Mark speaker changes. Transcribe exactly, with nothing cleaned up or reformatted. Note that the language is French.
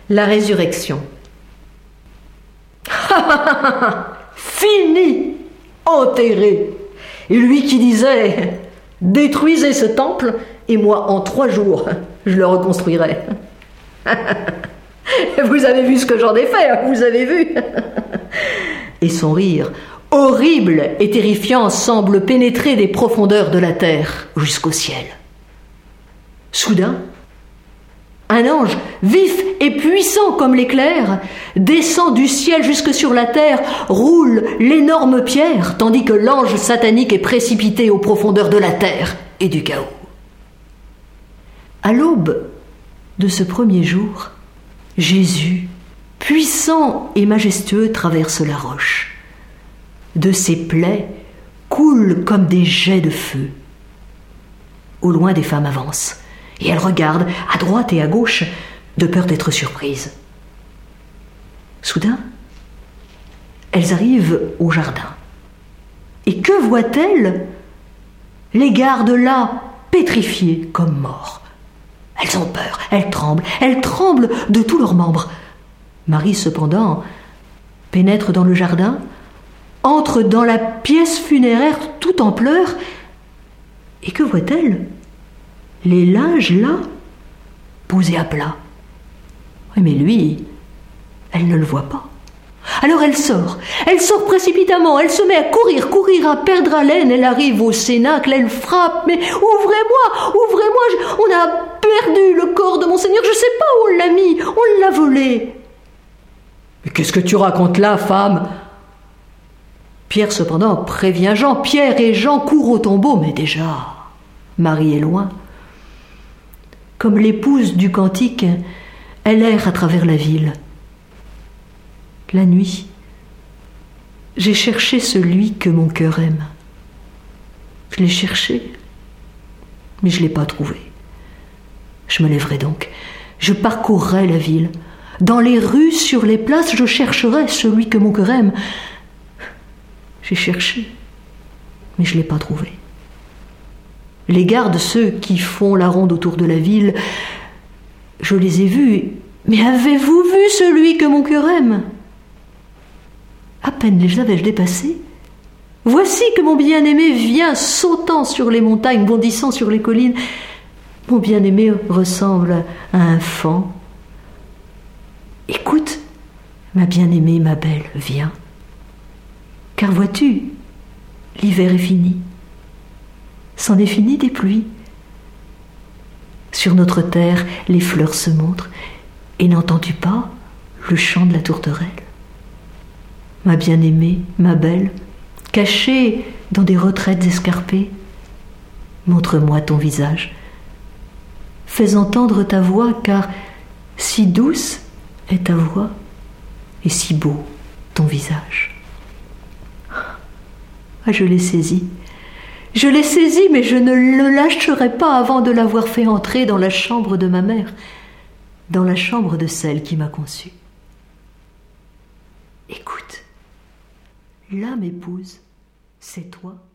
Speaker 1: La résurrection. Fini, enterré. Et lui qui disait « Détruisez ce temple, et moi, en trois jours, je le reconstruirai. » Vous avez vu ce que j'en ai fait, vous avez vu. Et son rire, horrible et terrifiant, semble pénétrer des profondeurs de la terre jusqu'au ciel. Soudain, un ange, vif et puissant comme l'éclair, descend du ciel jusque sur la terre, roule l'énorme pierre, tandis que l'ange satanique est précipité aux profondeurs de la terre et du chaos. À l'aube de ce premier jour, Jésus, puissant et majestueux, traverse la roche. De ses plaies coulent comme des jets de feu. Au loin, des femmes avancent, et elles regardent à droite et à gauche, de peur d'être surprises. Soudain, elles arrivent au jardin. Et que voient-elles? Les gardes là, pétrifiés comme morts. Elles ont peur, elles tremblent, elles tremblent de tous leurs membres. Marie, cependant, pénètre dans le jardin, entre dans la pièce funéraire tout en pleurs, et que voit-elle? Les linges là, posés à plat. Oui, mais lui, elle ne le voit pas. Alors elle sort, elle sort précipitamment, elle se met à courir, courir, à perdre haleine, elle arrive au cénacle, elle frappe, mais ouvrez-moi, ouvrez-moi, on a perdu le corps de mon Seigneur, je ne sais pas où on l'a mis, on l'a volé. Mais qu'est-ce que tu racontes là, femme? Pierre cependant prévient Jean, Pierre et Jean courent au tombeau, mais déjà, Marie est loin. Comme l'épouse du cantique, elle erre à travers la ville. La nuit, j'ai cherché celui que mon cœur aime. Je l'ai cherché, mais je ne l'ai pas trouvé. Je me lèverai donc, je parcourrai la ville. Dans les rues, sur les places, je chercherai celui que mon cœur aime. J'ai cherché, mais je ne l'ai pas trouvé. Les gardes, ceux qui font la ronde autour de la ville, je les ai vus. Mais avez-vous vu celui que mon cœur aime? À peine les avais-je dépassés. Voici que mon bien-aimé vient sautant sur les montagnes, bondissant sur les collines. Mon bien-aimé ressemble à un faon. Écoute, ma bien-aimée, ma belle, viens. Car vois-tu, l'hiver est fini. C'en est fini des pluies. Sur notre terre, les fleurs se montrent. Et n'entends-tu pas le chant de la tourterelle? Ma bien-aimée, ma belle, cachée dans des retraites escarpées, montre-moi ton visage. Fais entendre ta voix, car si douce est ta voix et si beau ton visage. Ah, je l'ai saisi. Je l'ai saisi, mais je ne le lâcherai pas avant de l'avoir fait entrer dans la chambre de ma mère, dans la chambre de celle qui m'a conçue. Écoute, l'âme épouse, c'est toi.